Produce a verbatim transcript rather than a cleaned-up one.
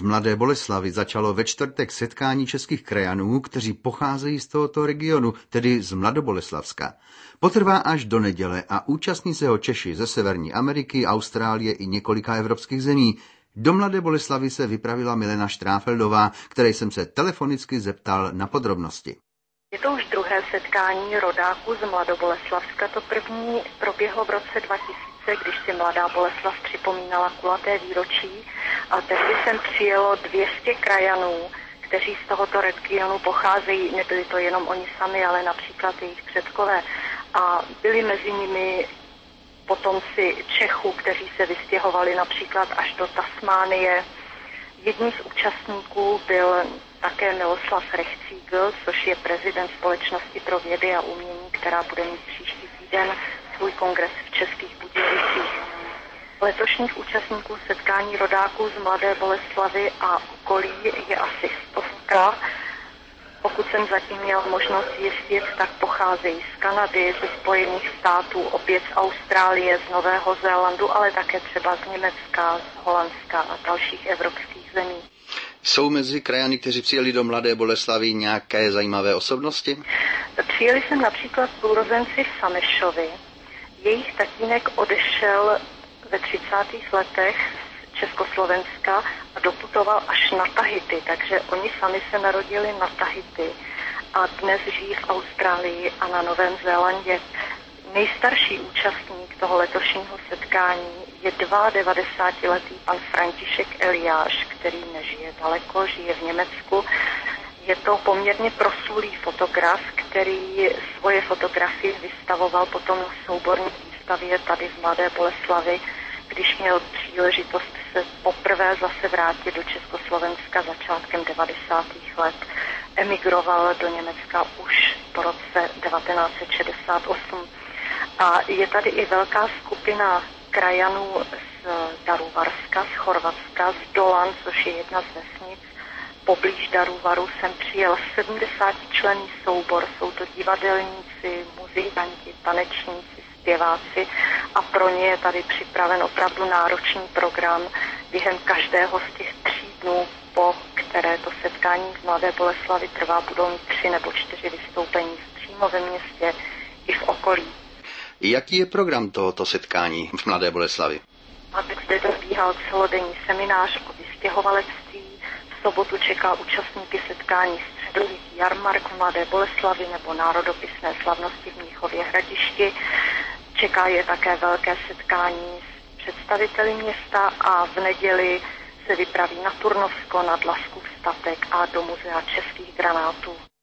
Mladé Boleslavi začalo ve čtvrtek setkání českých krajanů, kteří pocházejí z tohoto regionu, tedy z Mladoboleslavska. Potrvá až do neděle a účastní se ho Češi ze Severní Ameriky, Austrálie i několika evropských zemí. Do Mladé Boleslavi se vypravila Milena Štráfeldová, které jsem se telefonicky zeptal na podrobnosti. Je to už druhé setkání rodáků z Mladoboleslavska. To první proběhlo v roce dva tisíce, když si Mladá Boleslav připomínala kulaté výročí. A tehdy sem přijelo dvě stě krajanů, kteří z tohoto regionu pocházejí. Nebyli to jenom oni sami, ale například jejich předkové. A byli mezi nimi potomci Čechů, kteří se vystěhovali například až do Tasmánie. Jedním z účastníků byl také Miloslav Rechcígl, což je prezident Společnosti pro vědy a umění, která bude mít příští týden svůj kongres v Českých Budějovicích. Letošních účastníků setkání rodáků z Mladé Boleslavy a okolí je asi stovka. Pokud jsem zatím měl možnost zjistit, tak pocházejí z Kanady, ze Spojených států, opět z Austrálie, z Nového Zélandu, ale také třeba z Německa, z Holandska a dalších evropských zemí. Jsou mezi krajany, kteří přijeli do Mladé Boleslavy, nějaké zajímavé osobnosti? Přijeli jsem například sourozenci Samešovi. Jejich tatínek odešel ve třicátých letech z Československa a doputoval až na Tahiti, takže oni sami se narodili na Tahiti a dnes žijí v Austrálii a na Novém Zélandě. Nejstarší účastník toho letošního setkání je devadesátidvouletý pan František Eliáš, který nežije daleko, žije v Německu. Je to poměrně proslulý fotograf, který svoje fotografie vystavoval potom na souborní výstavě tady v Mladé Boleslavi, když měl příležitost se poprvé zase vrátit do Československa začátkem devadesátých let. Emigroval do Německa už po roce devatenáct set šedesát osm. A je tady i velká skupina krajanů z Daruvarska, z Chorvatska, z Dolan, což je jedna z vesnic. Poblíž Daruvaru sem přijel sedmdesátičlenný soubor, jsou to divadelníci, muzikanti, tanečníci, zpěváci a pro ně je tady připraven opravdu náročný program. Během každého z těch tří dnů, po které to setkání v Mladé Boleslavi trvá, budou mít tři nebo čtyři vystoupení přímo ve městě i v okolí. Jaký je program tohoto setkání v Mladé Boleslavi? Aby zde probíhal celodenní seminář o vystěhovalectví. V sobotu čeká účastníky setkání středověký jarmark v Mladé Boleslavi nebo národopisné slavnosti v Mnichově Hradišti. Čeká je také velké setkání s představiteli města a v neděli se vypraví na Turnovsko, na Dlaskův statek a do muzea českých granátů.